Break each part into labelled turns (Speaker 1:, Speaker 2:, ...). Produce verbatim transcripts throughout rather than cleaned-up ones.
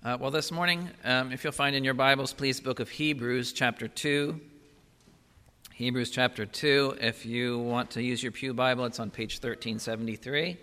Speaker 1: Uh, well, this morning, um, if you'll find in your Bibles, please, book of Hebrews, chapter two. Hebrews, chapter two. If you want to use your Pew Bible, it's on page thirteen seventy-three.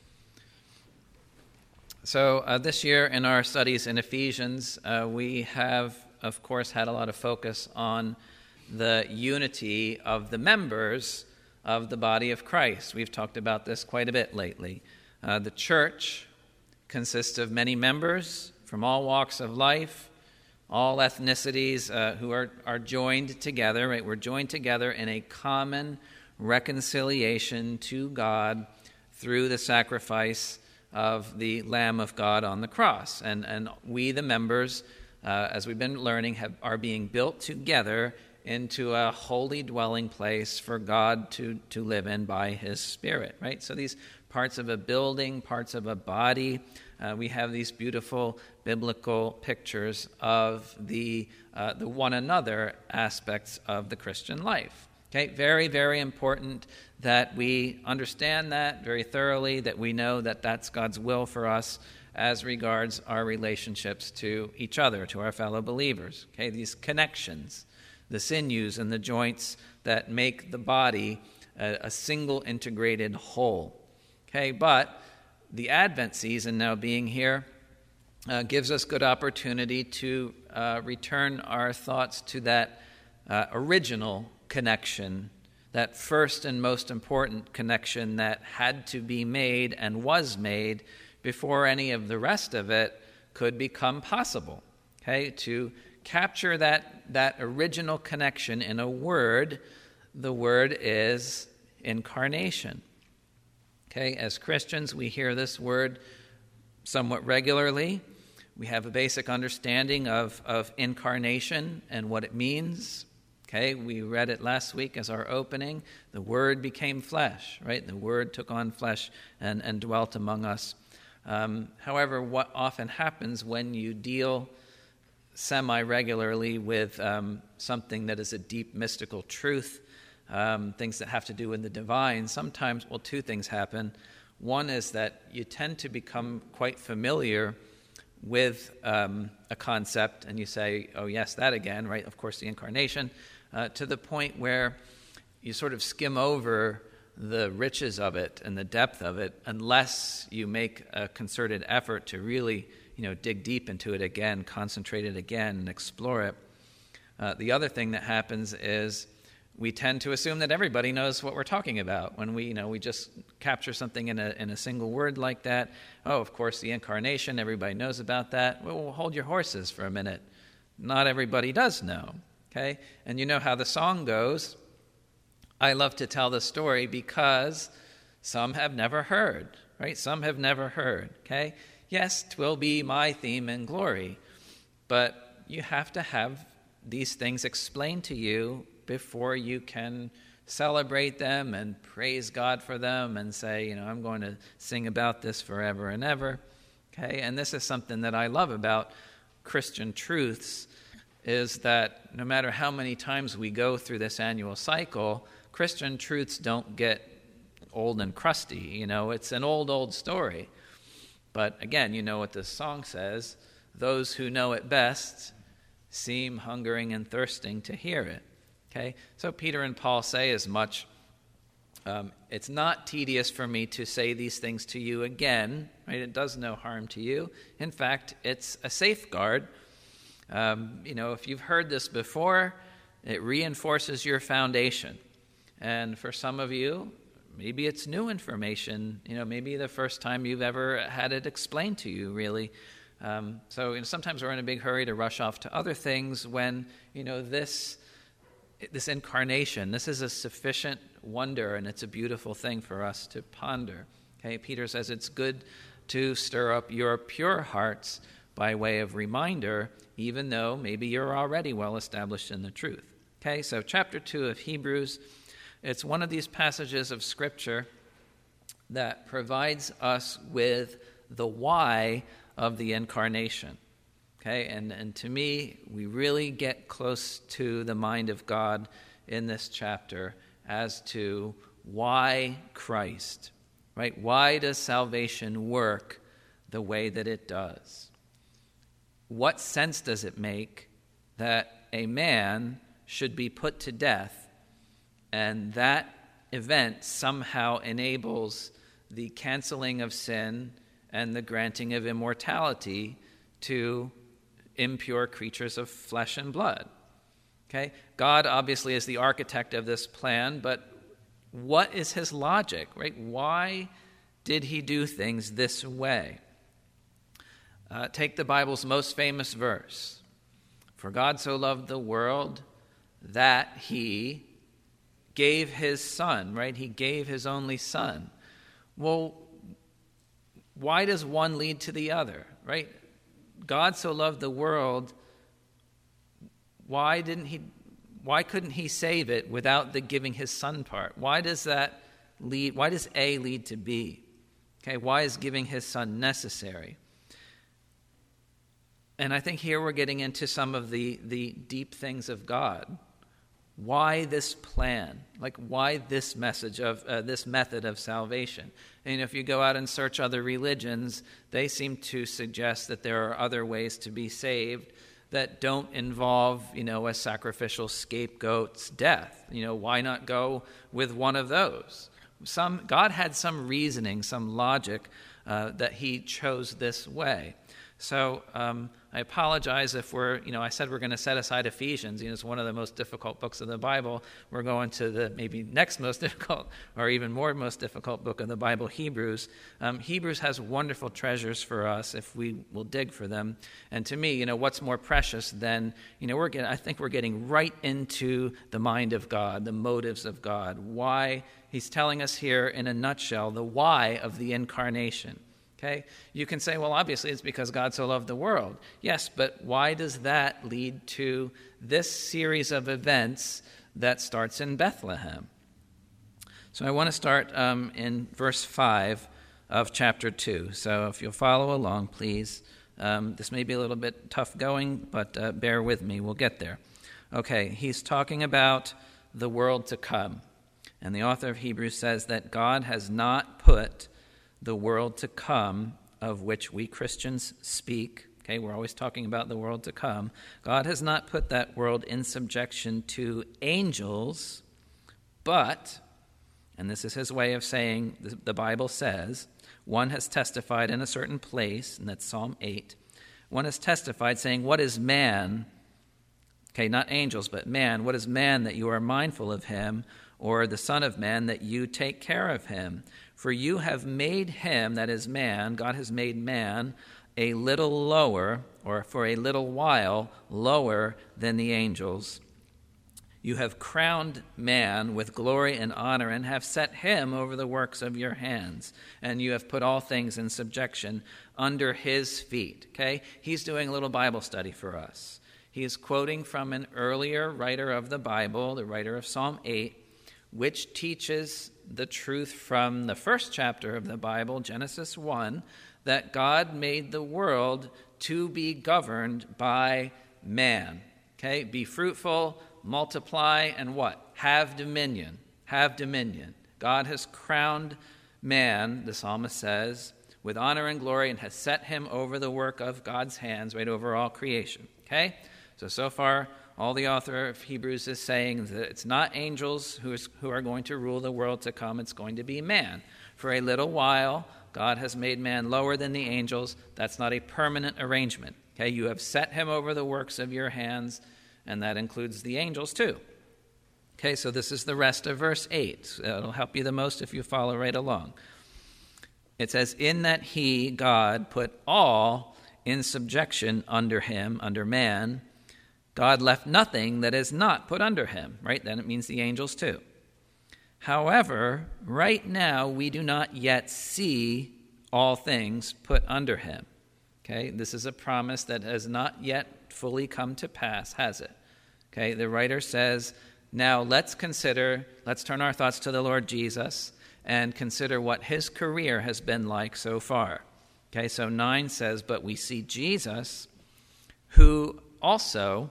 Speaker 1: So uh, this year in our studies in Ephesians, uh, we have, of course, had a lot of focus on the unity of the members of the body of Christ. We've talked about this quite a bit lately. Uh, the church consists of many members from all walks of life, all ethnicities uh, who are, are joined together, right? We're joined together in a common reconciliation to God through the sacrifice of the Lamb of God on the cross. And, and we, the members, uh, as we've been learning, have, are being built together into a holy dwelling place for God to, to live in by His Spirit, right? So these parts of a building, parts of a body, uh, we have these beautiful biblical pictures of the uh, the one another aspects of the Christian life. Okay, very, very important that we understand that very thoroughly, that we know that that's God's will for us as regards our relationships to each other, to our fellow believers. Okay, these connections, the sinews and the joints that make the body a, a single integrated whole. Okay, but the Advent season now being here uh, gives us good opportunity to uh, return our thoughts to that uh, original connection, that first and most important connection that had to be made and was made before any of the rest of it could become possible. Okay, to capture that, that original connection in a word, the word is incarnation. Okay, as Christians, we hear this word somewhat regularly. We have a basic understanding of, of incarnation and what it means. Okay, we read it last week as our opening. The Word became flesh, right? The Word took on flesh and, and dwelt among us. Um, however, what often happens when you deal semi-regularly with um, something that is a deep mystical truth, Um, things that have to do with the divine, sometimes, well, two things happen. One is that you tend to become quite familiar with um, a concept, and you say, oh, yes, that again, right? Of course, the incarnation, uh, to the point where you sort of skim over the riches of it and the depth of it, unless you make a concerted effort to really, you know, dig deep into it again, concentrate it again, and explore it. Uh, the other thing that happens is we tend to assume that everybody knows what we're talking about when we, you know, we just capture something in a in a single word like that. Oh, of course, the incarnation, everybody knows about that. Well, hold your horses for a minute. Not everybody does know, okay? And you know how the song goes. I love to tell the story because some have never heard, right? Some have never heard, okay? Yes, 'twill be my theme and glory, but you have to have these things explained to you before you can celebrate them and praise God for them and say, you know, I'm going to sing about this forever and ever. Okay, and this is something that I love about Christian truths, is that no matter how many times we go through this annual cycle, Christian truths don't get old and crusty. You know, it's an old, old story. But again, you know what this song says, those who know it best seem hungering and thirsting to hear it. Okay, so Peter and Paul say as much. Um, it's not tedious for me to say these things to you again, right? It does no harm to you. In fact, it's a safeguard. Um, you know, if you've heard this before, it reinforces your foundation. And for some of you, maybe it's new information. You know, maybe the first time you've ever had it explained to you, really. Um, so you know, sometimes we're in a big hurry to rush off to other things when, you know, this... This incarnation, this is a sufficient wonder, and it's a beautiful thing for us to ponder. Okay, Peter says it's good to stir up your pure hearts by way of reminder, even though maybe you're already well established in the truth. Okay, so chapter two of Hebrews, it's one of these passages of Scripture that provides us with the why of the incarnation. Okay, and, and to me, we really get close to the mind of God in this chapter as to why Christ, right? Why does salvation work the way that it does? what sense does it make that a man should be put to death, and that event somehow enables the canceling of sin and the granting of immortality to impure creatures of flesh and blood? Okay? God obviously is the architect of this plan, but what is his logic, right? Why did he do things this way? Uh, take the Bible's most famous verse. For God so loved the world that he gave his son, right? He gave his only son. Well, why does one lead to the other, right? God so loved the world, why didn't he, why couldn't he save it without the giving his son part? Why does that lead, why does A lead to B? Okay, why is giving his son necessary? And I think here we're getting into some of the, the deep things of God. Why this plan? Like, why this message of uh, this method of salvation? And if you go out and search other religions, they seem to suggest that there are other ways to be saved that don't involve, you know, a sacrificial scapegoat's death. You know, why not go with one of those? Some God had some reasoning, some logic uh, that he chose this way. So um, I apologize if we're, you know, I said we're going to set aside Ephesians. You know, it's one of the most difficult books of the Bible. We're going to the maybe next most difficult or even more most difficult book of the Bible, Hebrews. Um, Hebrews has wonderful treasures for us if we will dig for them. And to me, you know, what's more precious than, you know, we're getting, I think we're getting right into the mind of God, the motives of God, why he's telling us here in a nutshell, the why of the incarnation. Okay? You can say, well, obviously it's because God so loved the world. Yes, but why does that lead to this series of events that starts in Bethlehem? So I want to start um, in verse five of chapter two. So if you'll follow along, please. Um, this may be a little bit tough going, but uh, bear with me. We'll get there. Okay, he's talking about the world to come. And the author of Hebrews says that God has not put the world to come, of which we Christians speak. Okay, we're always talking about the world to come. God has not put that world in subjection to angels, but, and this is his way of saying, the Bible says, one has testified in a certain place, and that's Psalm eight. One has testified saying, what is man? Okay, not angels, but man. What is man that you are mindful of him, or the Son of Man that you take care of him? For you have made him, that is man, God has made man, a little lower, or for a little while, lower than the angels. You have crowned man with glory and honor, and have set him over the works of your hands. And you have put all things in subjection under his feet. Okay? He's doing a little Bible study for us. He is quoting from an earlier writer of the Bible, the writer of Psalm eight, which teaches the truth from the first chapter of the Bible, Genesis one, that God made the world to be governed by man. Okay? Be fruitful, multiply, and what? Have dominion. Have dominion. God has crowned man, the psalmist says, with honor and glory, and has set him over the work of God's hands, right over all creation. Okay? So, so far, all the author of Hebrews is saying that it's not angels who, is, who are going to rule the world to come. It's going to be man. For a little while, God has made man lower than the angels. That's not a permanent arrangement. Okay, you have set him over the works of your hands, and that includes the angels too. Okay, so this is the rest of verse eight. It'll help you the most if you follow right along. It says, in that he, God, put all in subjection under him, under man, God left nothing that is not put under him, right? Then it means the angels too. However, right now we do not yet see all things put under him. Okay, this is a promise that has not yet fully come to pass, has it? Okay, the writer says, now let's consider, let's turn our thoughts to the Lord Jesus and consider what his career has been like so far. Okay, so nine says, but we see Jesus, who also,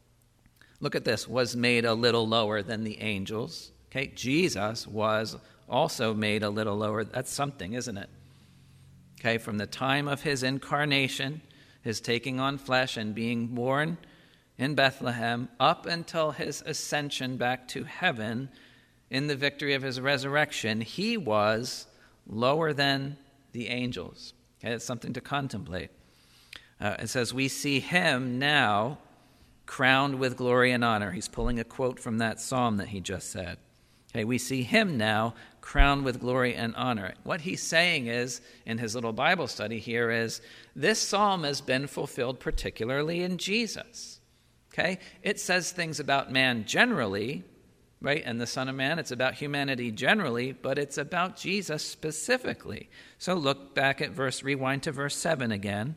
Speaker 1: look at this, was made a little lower than the angels. Okay, Jesus was also made a little lower. That's something, isn't it? Okay, from the time of his incarnation his taking on flesh and being born in Bethlehem, up until his ascension back to heaven in the victory of his resurrection, he was lower than the angels. Okay, it's something to contemplate. Uh, it says, we see him now crowned with glory and honor. He's pulling a quote from that psalm that he just said. Okay, we see him now crowned with glory and honor. What he's saying is, in his little Bible study here, is this psalm has been fulfilled particularly in Jesus. Okay, it says things about man generally, right, and the Son of Man. It's about humanity generally, but it's about Jesus specifically. So look back at verse, rewind to verse seven again.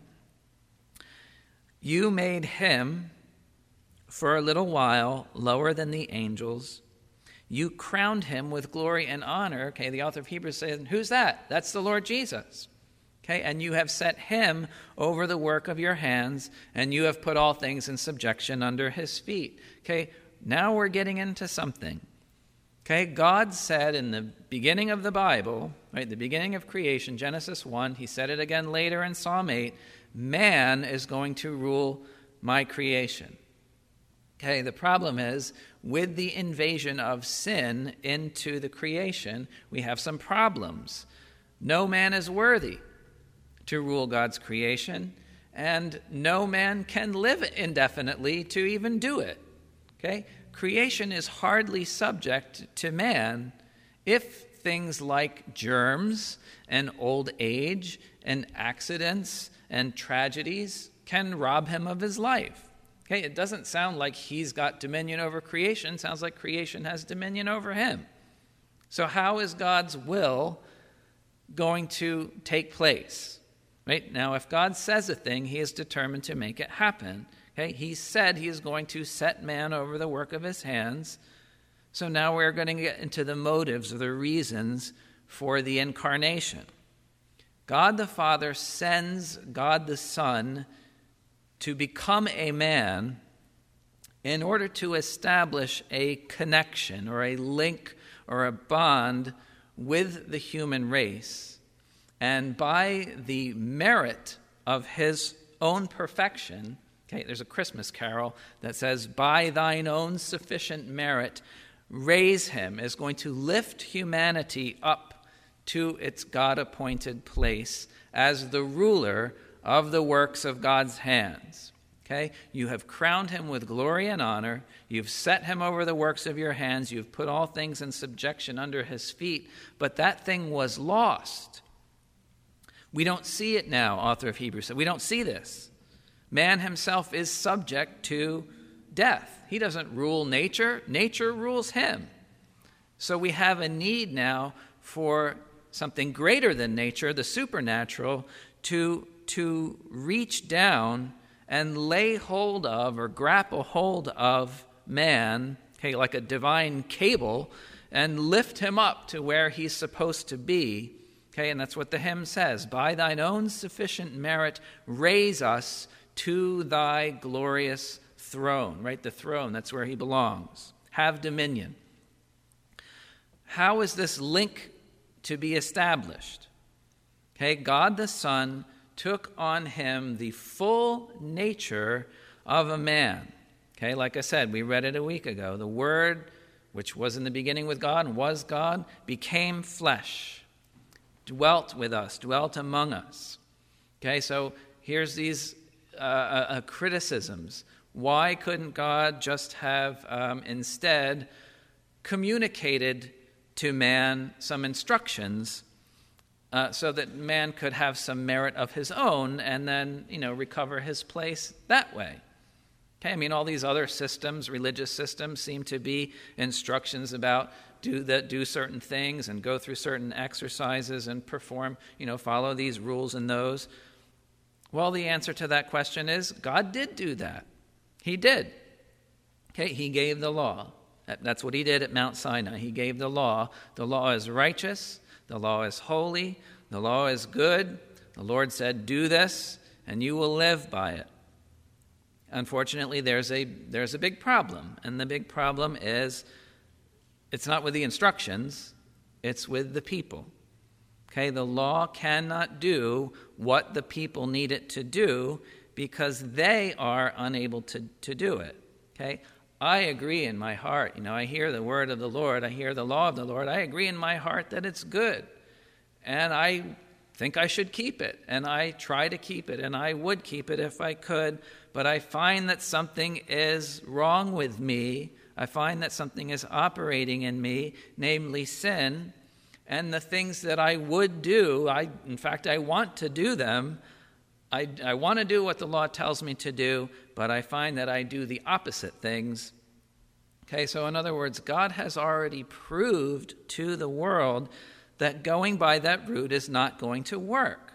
Speaker 1: You made him for a little while lower than the angels. You crowned him with glory and honor. Okay, the author of Hebrews says, who's that? That's the Lord Jesus. Okay, and you have set him over the work of your hands, and you have put all things in subjection under his feet. Okay, now we're getting into something. Okay, God said in the beginning of the Bible, right, the beginning of creation, Genesis one, he said it again later in Psalm eight, man is going to rule my creation. Okay, the problem is, with the invasion of sin into the creation, we have some problems. No man is worthy to rule God's creation, and no man can live indefinitely to even do it. Okay? Creation is hardly subject to man if things like germs and old age and accidents and tragedies can rob him of his life. Okay, it doesn't sound like he's got dominion over creation. It sounds like creation has dominion over him. So how is God's will going to take place? Right? Now, if God says a thing, he is determined to make it happen. Okay? He said he is going to set man over the work of his hands. So now we're going to get into the motives or the reasons for the incarnation. God the Father sends God the Son to become a man in order to establish a connection or a link or a bond with the human race. And by the merit of his own perfection, okay, there's a Christmas carol that says, by thine own sufficient merit, raise him, is going to lift humanity up to its God-appointed place as the ruler of the works of God's hands. Okay? You have crowned him with glory and honor. You've set him over the works of your hands. You've put all things in subjection under his feet. But that thing was lost. We don't see it now, author of Hebrews said. We don't see this. Man himself is subject to death. He doesn't rule nature. Nature rules him. So we have a need now for something greater than nature, the supernatural, to to reach down and lay hold of or grapple hold of man, okay, like a divine cable, and lift him up to where he's supposed to be. Okay, and that's what the hymn says. By thine own sufficient merit, raise us to thy glorious throne. Right, the throne, that's where he belongs. Have dominion. How is this link to be established? Okay, God the Son took on him the full nature of a man. Okay, like I said, we read it a week ago. The Word, which was in the beginning with God and was God, became flesh, dwelt with us, dwelt among us. Okay, so here's these uh, uh, criticisms. Why couldn't God just have um, instead communicated to man some instructions Uh, so that man could have some merit of his own and then, you know, recover his place that way? Okay, I mean, all these other systems, religious systems, seem to be instructions about do that, do certain things and go through certain exercises and perform, you know, follow these rules and those. Well, the answer to that question is God did do that. He did. Okay, he gave the law. That's what he did at Mount Sinai. He gave the law. The law is righteous. The law is holy. The law is good. The Lord said, do this, and you will live by it. Unfortunately, there's a there's a big problem, and the big problem is it's not with the instructions, it's with the people. Okay, the law cannot do what the people need it to do because they are unable to, to do it. Okay? I agree in my heart. You know, I hear the word of the Lord. I hear the law of the Lord. I agree in my heart that it's good. And I think I should keep it. And I try to keep it. And I would keep it if I could. But I find that something is wrong with me. I find that something is operating in me, namely sin. And the things that I would do, I, in fact, I want to do them. I, I want to do what the law tells me to do, but I find that I do the opposite things. Okay, so in other words, God has already proved to the world that going by that route is not going to work.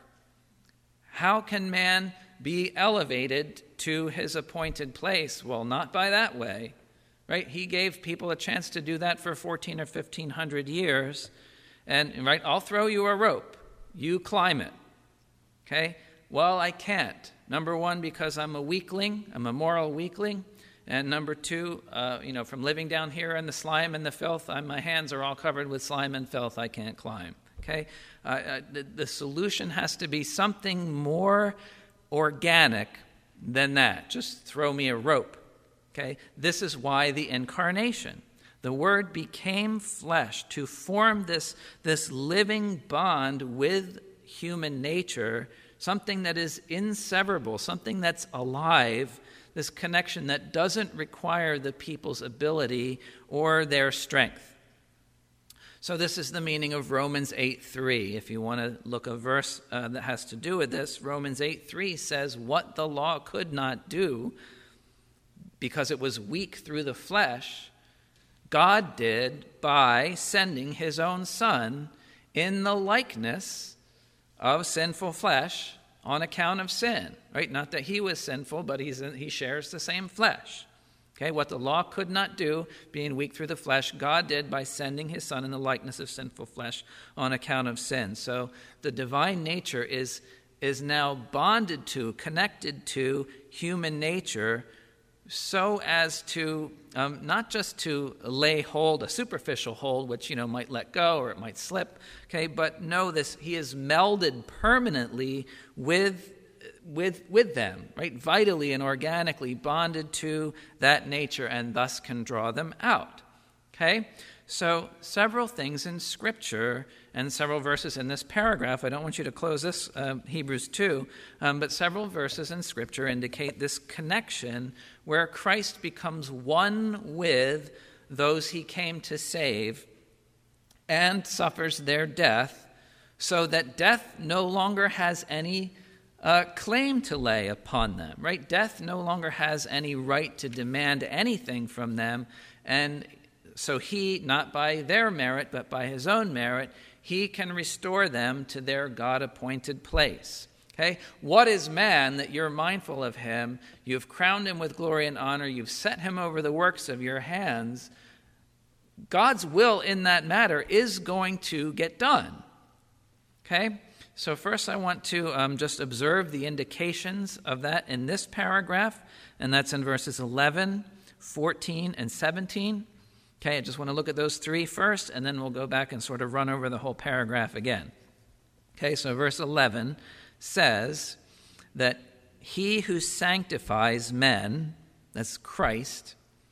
Speaker 1: How can man be elevated to his appointed place? Well, not by that way, right? He gave people a chance to do that for fourteen or fifteen hundred years. And, right, I'll throw you a rope. You climb it. Okay? Well, I can't. Number one, because I'm a weakling. I'm a moral weakling. And number two, uh, you know, from living down here in the slime and the filth, I'm, my hands are all covered with slime and filth. I can't climb. Okay? Uh, uh, the, the solution has to be something more organic than that. Just throw me a rope. Okay? This is why the incarnation. The Word became flesh to form this, this living bond with human nature, something that is inseverable, something that's alive, this connection that doesn't require the people's ability or their strength. So this is the meaning of Romans eight three. If you want to look a verse uh, that has to do with this, Romans eight three says, what the law could not do, because it was weak through the flesh, God did by sending his own Son in the likeness of sinful flesh on account of sin, right? Not that he was sinful, but he's in, he shares the same flesh. Okay, what the law could not do, being weak through the flesh, God did by sending his Son in the likeness of sinful flesh on account of sin. So the divine nature is, is now bonded to, connected to human nature, so as to um, not just to lay hold, a superficial hold, which, you know, might let go or it might slip, okay, but know this, he is melded permanently with, with, with them, right, vitally and organically bonded to that nature and thus can draw them out, okay? So several things in Scripture and several verses in this paragraph, I don't want you to close this, uh, Hebrews two, um, but several verses in Scripture indicate this connection where Christ becomes one with those he came to save and suffers their death, so that death no longer has any uh, claim to lay upon them, right? Death no longer has any right to demand anything from them, and so he, not by their merit, but by his own merit, he can restore them to their God-appointed place. Okay? What is man that you're mindful of him? You've crowned him with glory and honor. You've set him over the works of your hands. God's will in that matter is going to get done. Okay? So first I want to um, just observe the indications of that in this paragraph, and that's in verses eleven, fourteen, and seventeen. Okay, I just want to look at those three first, and then we'll go back and sort of run over the whole paragraph again. Okay, so verse eleven says that he who sanctifies men, that's Christ,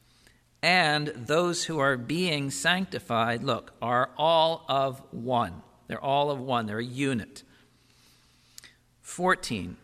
Speaker 1: and those who are being sanctified, look, are all of one. They're all of one. They're a unit. fourteen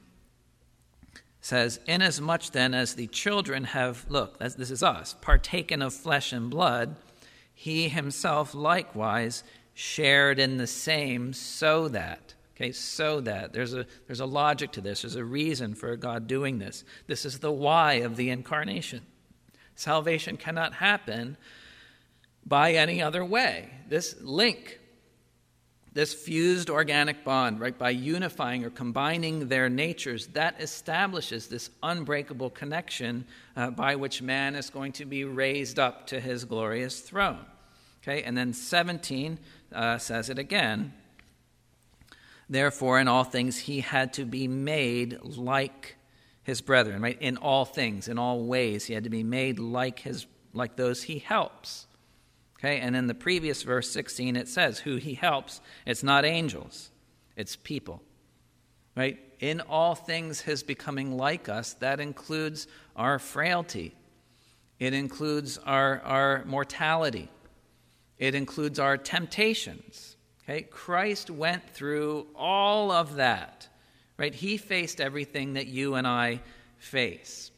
Speaker 1: says, inasmuch then as the children have, look, this is us, partaken of flesh and blood, he himself likewise shared in the same, so that, okay, so that, there's a, there's a logic to this, there's a reason for God doing this. This is the why of the incarnation. Salvation cannot happen by any other way. This link, this fused organic bond, right, by unifying or combining their natures, that establishes this unbreakable connection uh, by which man is going to be raised up to his glorious throne. Okay, and then seventeen uh, says it again. Therefore, in all things he had to be made like his brethren, right? In all things, in all ways, he had to be made like his, like those he helps. Okay, and in the previous verse sixteen, it says who he helps. It's not angels, it's people, right? In all things, his becoming like us, that includes our frailty. It includes our, our mortality. It includes our temptations. Okay? Christ went through all of that. Right? He faced everything that you and I face.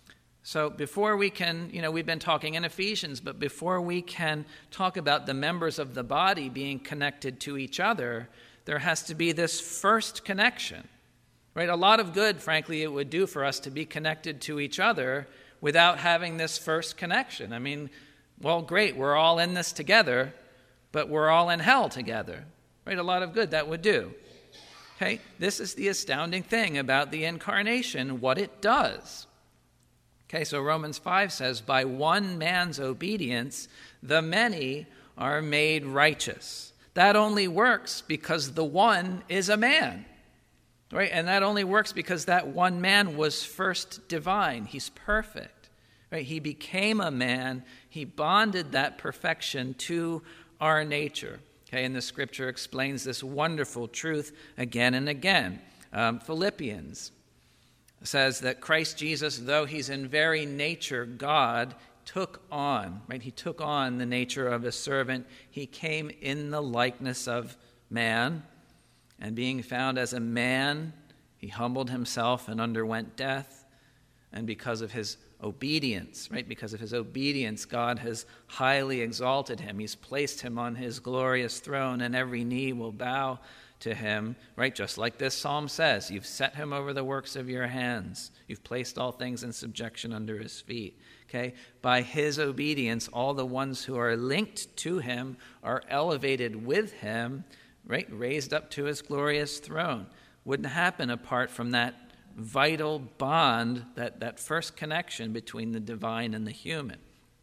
Speaker 1: So before we can, you know, we've been talking in Ephesians, but before we can talk about the members of the body being connected to each other, there has to be this first connection. Right? A lot of good, frankly, it would do for us to be connected to each other without having this first connection. I mean, well, great, we're all in this together, but we're all in hell together. Right? A lot of good that would do. Okay? This is the astounding thing about the incarnation, what it does. Okay, so Romans five says, by one man's obedience, the many are made righteous. That only works because the one is a man. Right? And that only works because that one man was first divine. He's perfect. Right? He became a man. He bonded that perfection to our nature. Okay, and the scripture explains this wonderful truth again and again. Um, Philippians says that Christ Jesus, though he's in very nature God, took on, right? He took on the nature of a servant. He came in the likeness of man, and being found as a man, he humbled himself and underwent death. And because of his obedience, right? Because of his obedience, God has highly exalted him. He's placed him on his glorious throne, and every knee will bow to him, right? Just like this psalm says, you've set him over the works of your hands. You've placed all things in subjection under his feet. Okay? By his obedience, all the ones who are linked to him are elevated with him, right? Raised up to his glorious throne. Wouldn't happen apart from that vital bond, that, that first connection between the divine and the human.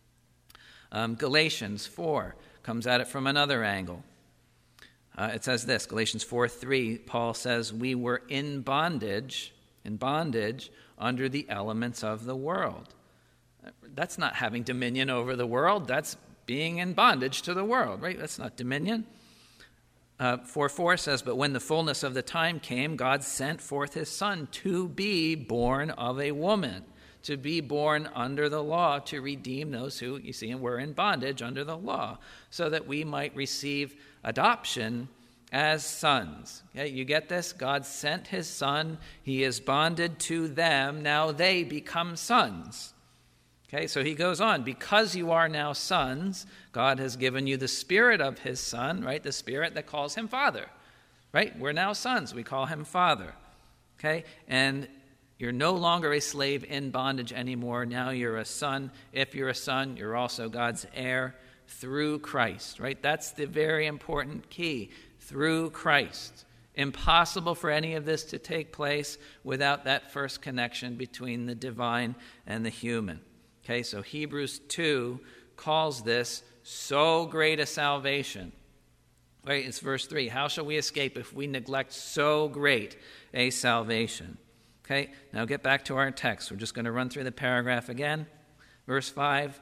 Speaker 1: Um, Galatians four comes at it from another angle. Uh, it says this, Galatians four three, Paul says, we were in bondage, in bondage under the elements of the world. That's not having dominion over the world. That's being in bondage to the world, right? That's not dominion. Uh, four four says, but when the fullness of the time came, God sent forth his son to be born of a woman, to be born under the law, to redeem those who, you see, were in bondage under the law, so that we might receive adoption as sons. Okay, you get this? God sent his son. He is bonded to them. Now they become sons. Okay, so he goes on. Because you are now sons, God has given you the spirit of his son, right? The spirit that calls him father, right? We're now sons. We call him father. Okay, and you're no longer a slave in bondage anymore. Now you're a son. If you're a son, you're also God's heir through Christ, right? That's the very important key. Through Christ. Impossible for any of this to take place without that first connection between the divine and the human. Okay, so Hebrews two calls this so great a salvation. Right, it's verse three. How shall we escape if we neglect so great a salvation? Okay, now get back to our text. We're just going to run through the paragraph again. Verse five,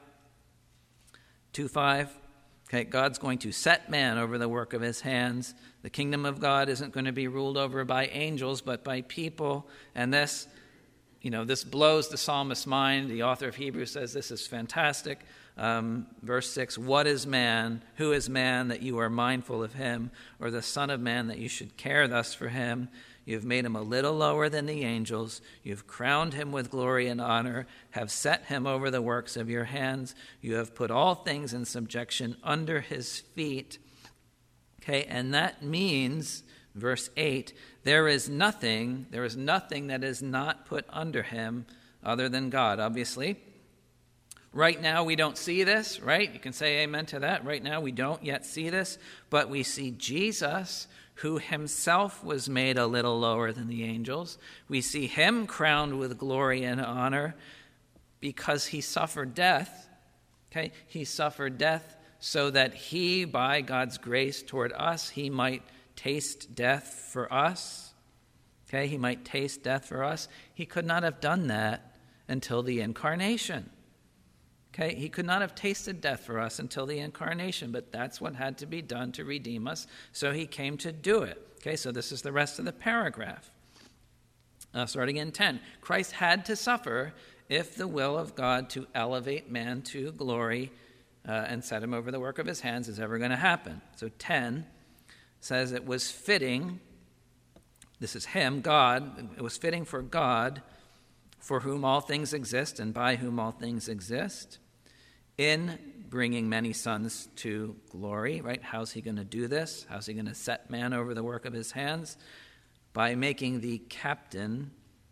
Speaker 1: two five. Okay, God's going to set man over the work of his hands. The kingdom of God isn't going to be ruled over by angels, but by people. And this, you know, this blows the psalmist's mind. The author of Hebrews says this is fantastic. Um, verse six, what is man? Who is man that you are mindful of him? Or the son of man that you should care thus for him? You've made him a little lower than the angels. You've crowned him with glory and honor, have set him over the works of your hands. You have put all things in subjection under his feet. Okay, and that means, verse eight, there is nothing, there is nothing that is not put under him other than God, obviously. Right now we don't see this, right? You can say amen to that. Right now we don't yet see this, but we see Jesus, who himself was made a little lower than the angels. We see him crowned with glory and honor because he suffered death. Okay, he suffered death so that he, by God's grace toward us, he might taste death for us. Okay, he might taste death for us. He could not have done that until the incarnation. Okay, he could not have tasted death for us until the incarnation, but that's what had to be done to redeem us, so he came to do it. Okay, so this is the rest of the paragraph. Uh, starting in ten, Christ had to suffer if the will of God to elevate man to glory uh, and set him over the work of his hands is ever going to happen. So ten says it was fitting, this is him, God, it was fitting for God, for whom all things exist and by whom all things exist, in bringing many sons to glory, right? How's he going to do this? How's he going to set man over the work of his hands? By making the captain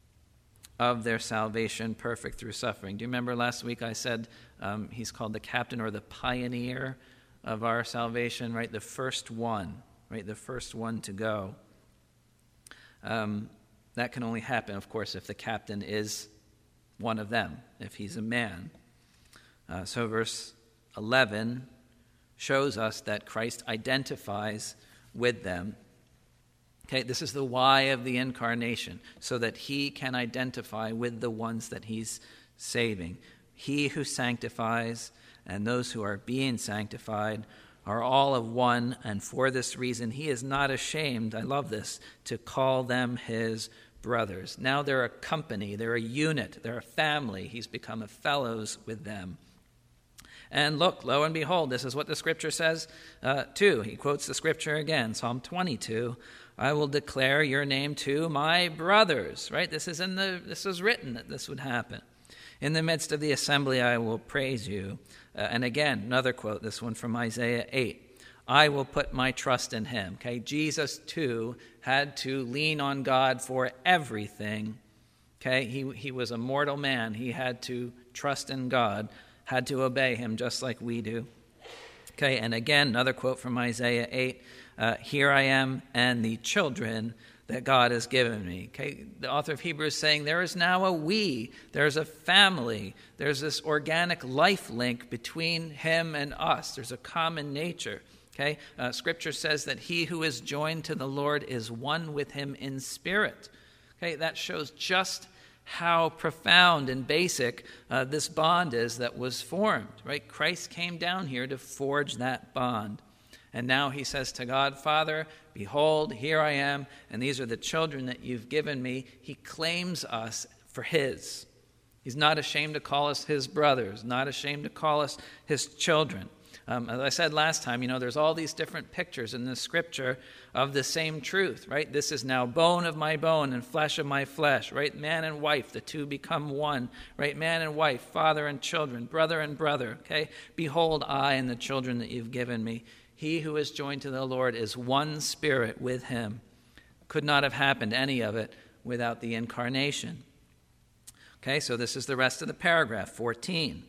Speaker 1: of their salvation perfect through suffering. Do you remember last week I said um, he's called the captain or the pioneer of our salvation, right? The first one, right? The first one to go. Um, that can only happen, of course, if the captain is one of them, if he's a man. Uh, so verse eleven shows us that Christ identifies with them. Okay, this is the why of the incarnation, so that he can identify with the ones that he's saving. He who sanctifies and those who are being sanctified are all of one, and for this reason he is not ashamed, I love this, to call them his brothers. Now they're a company, they're a unit, they're a family. He's become a fellows with them. And look, lo and behold, this is what the scripture says uh, too. He quotes the scripture again, Psalm twenty-two. I will declare your name to my brothers. Right? This is in the. This is written that this would happen. In the midst of the assembly, I will praise you. Uh, and again, another quote. This one from Isaiah eight. I will put my trust in him. Okay, Jesus too had to lean on God for everything. Okay, he he was a mortal man. He had to trust in God. Had to obey him just like we do. Okay, and again, another quote from Isaiah eight. Uh, Here I am and the children that God has given me. Okay, the author of Hebrews is saying there is now a we. There's a family. There's this organic life link between him and us. There's a common nature. Okay, uh, Scripture says that he who is joined to the Lord is one with him in spirit. Okay, that shows just how profound and basic uh, this bond is that was formed, right? Christ came down here to forge that bond. And now he says to God, Father, behold, here I am, and these are the children that you've given me. He claims us for his. He's not ashamed to call us his brothers, not ashamed to call us his children. Um, as I said last time, you know, there's all these different pictures in the scripture of the same truth, right? This is now bone of my bone and flesh of my flesh, right? Man and wife, the two become one, right? Man and wife, father and children, brother and brother, okay? Behold, I and the children that you've given me. He who is joined to the Lord is one spirit with him. Could not have happened, any of it, without the incarnation. Okay, so this is the rest of the paragraph, fourteen.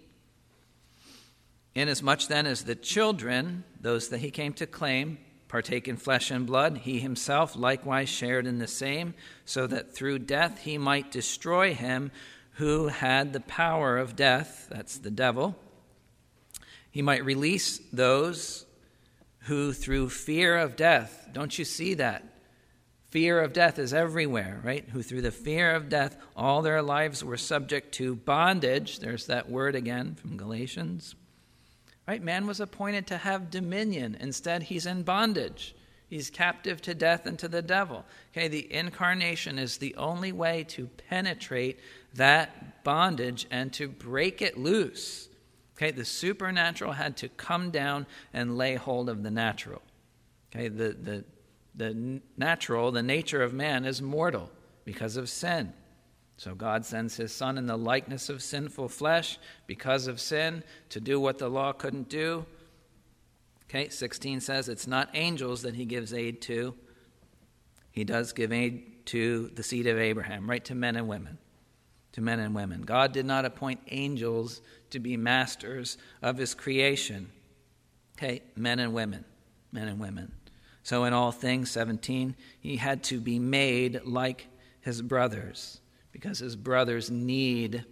Speaker 1: Inasmuch then as the children, those that he came to claim, partake in flesh and blood, he himself likewise shared in the same, so that through death he might destroy him who had the power of death, that's the devil. He might release those who through fear of death, don't you see that? Fear of death is everywhere, right? Who through the fear of death all their lives were subject to bondage. There's that word again from Galatians. Right? Man was appointed to have dominion. Instead, he's in bondage. He's captive to death and to the devil. Okay, the incarnation is the only way to penetrate that bondage and to break it loose. Okay, the supernatural had to come down and lay hold of the natural. Okay, the, the, the natural, the nature of man is mortal because of sin. So God sends his son in the likeness of sinful flesh because of sin to do what the law couldn't do. Okay, sixteen says it's not angels that he gives aid to. He does give aid to the seed of Abraham, right, to men and women. To men and women. God did not appoint angels to be masters of his creation. Okay, men and women. Men and women. So in all things, seventeen, he had to be made like his brothers, because his brothers need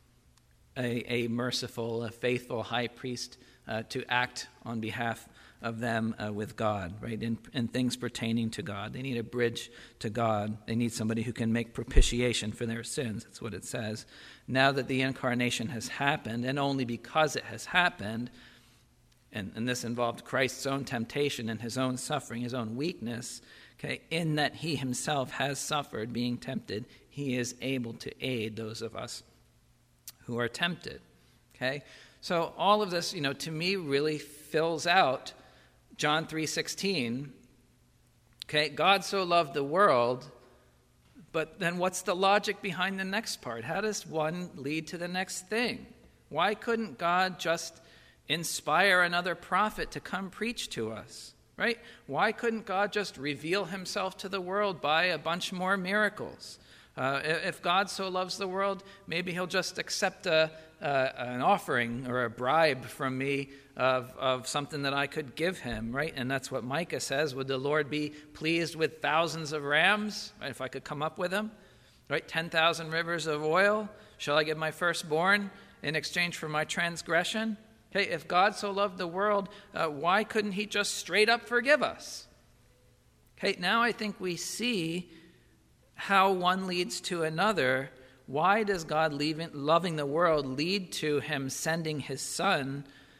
Speaker 1: a, a merciful, a faithful high priest uh, to act on behalf of them uh, with God, right, in, in things pertaining to God. They need a bridge to God. They need somebody who can make propitiation for their sins. That's what it says. Now that the incarnation has happened, and only because it has happened, and, and this involved Christ's own temptation and his own suffering, his own weakness, Okay, in that he himself has suffered being tempted, he is able to aid those of us who are tempted. Okay, so all of this, you know, to me really fills out John three sixteen. Okay, God so loved the world, but then what's the logic behind the next part? How does one lead to the next thing? Why couldn't God just inspire another prophet to come preach to us? Right? Why couldn't God just reveal himself to the world by a bunch more miracles? Uh, if God so loves the world, maybe he'll just accept a, uh, an offering or a bribe from me of, of something that I could give him, right? And that's what Micah says. Would the Lord be pleased with thousands of rams, right, if I could come up with them? Right? ten thousand rivers of oil? Shall I give my firstborn in exchange for my transgression? Okay, if God so loved the world, uh, why couldn't he just straight up forgive us? Okay, now I think we see how one leads to another. Why does God leaving, loving the world lead to him sending his son?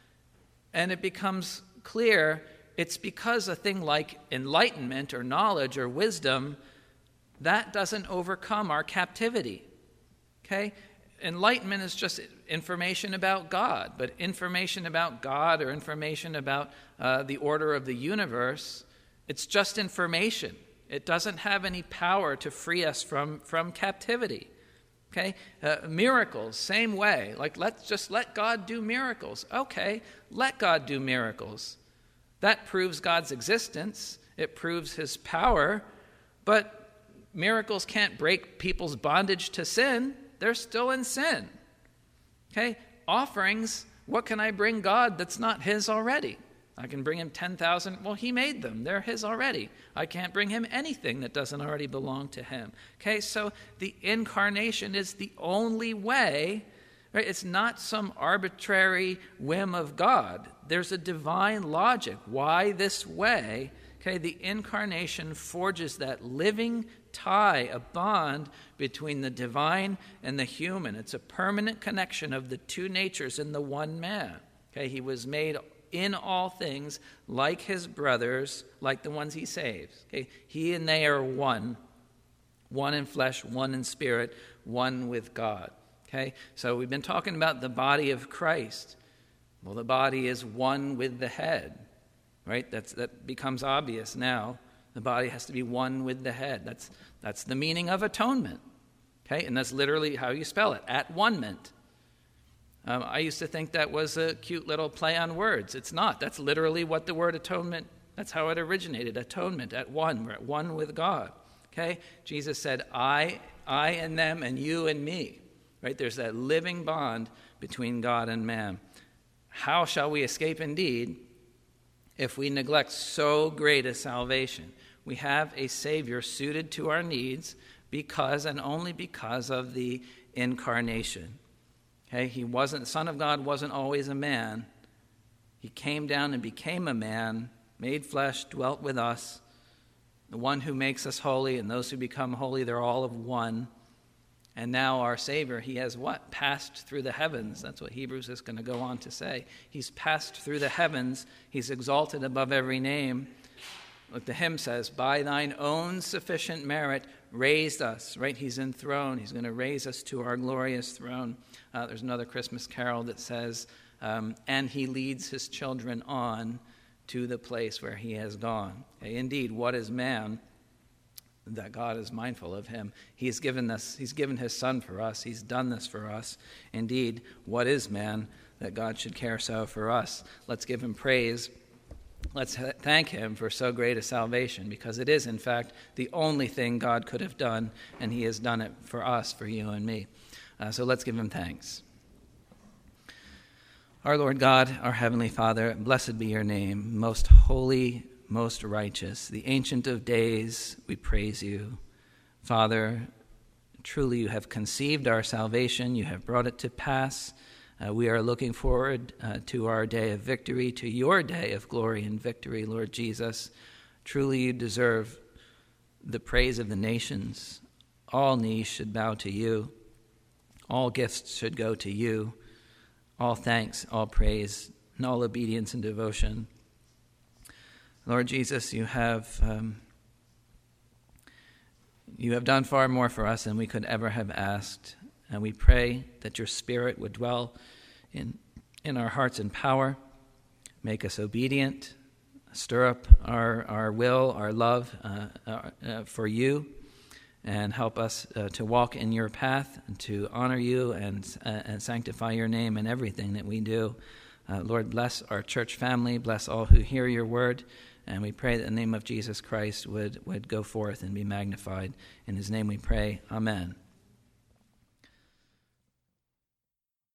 Speaker 1: And it becomes clear it's because a thing like enlightenment or knowledge or wisdom, that doesn't overcome our captivity. Okay? Enlightenment is just information about God, but information about God or information about uh, the order of the universe, it's just information. It doesn't have any power to free us from, from captivity. Okay? Uh, miracles, same way. Like, let's just let God do miracles. Okay, let God do miracles. That proves God's existence. It proves his power. But miracles can't break people's bondage to sin. They're still in sin. Okay? Offerings, what can I bring God that's not his already? I can bring him ten thousand. Well, he made them. They're his already. I can't bring him anything that doesn't already belong to him. Okay, so the incarnation is the only way, right? It's not some arbitrary whim of God. There's a divine logic. Why this way? Okay, the incarnation forges that living tie, a bond between the divine and the human. It's a permanent connection of the two natures in the one man. Okay, he was made in all things like his brothers, like the ones he saves. Okay, he and they are one, one in flesh, one in spirit, one with God. Okay, so we've been talking about the body of Christ. Well, the body is one with the head, right? That's that becomes obvious now. The body has to be one with the head. That's that's the meaning of atonement. Okay, and that's literally how you spell it, at one-ment. Um, I used to think that was a cute little play on words. It's not. That's literally what the word atonement, that's how it originated, atonement, at one. We're at one with God. Okay? Jesus said, I, I and them and you and me. Right? There's that living bond between God and man. How shall we escape indeed if we neglect so great a salvation? We have a Savior suited to our needs because and only because of the incarnation. Okay, he wasn't, the Son of God wasn't always a man. He came down and became a man, made flesh, dwelt with us. The one who makes us holy and those who become holy, they're all of one. And now our Savior, he has what? Passed through the heavens. That's what Hebrews is going to go on to say. He's passed through the heavens. He's exalted above every name. Like the hymn says, by thine own sufficient merit raised us, right? He's enthroned. He's going to raise us to our glorious throne. Uh, there's another Christmas carol that says, um, and he leads his children on to the place where he has gone. Okay, indeed, what is man that God is mindful of him? He's given us, he's given his son for us. He's done this for us. Indeed, what is man that God should care so for us? Let's give him praise. Let's thank him for so great a salvation, because it is, in fact, the only thing God could have done, and he has done it for us, for you and me. Uh, so let's give him thanks. Our Lord God, our Heavenly Father, blessed be your name, most holy, most righteous, the Ancient of Days, we praise you. Father, truly you have conceived our salvation, you have brought it to pass. Uh, we are looking forward uh, to our day of victory, to your day of glory and victory, Lord Jesus. Truly you deserve the praise of the nations. All knees should bow to you. All gifts should go to you. All thanks, all praise, and all obedience and devotion. Lord Jesus, you have um, You have done far more for us than we could ever have asked, and we pray that your Spirit would dwell in, in our hearts in power, make us obedient, stir up our, our will, our love uh, uh, uh, for you, and help us uh, to walk in your path and to honor you and, uh, and sanctify your name in everything that we do. Uh, Lord, bless our church family, bless all who hear your word, and we pray that the name of Jesus Christ would, would go forth and be magnified. In his name we pray, amen.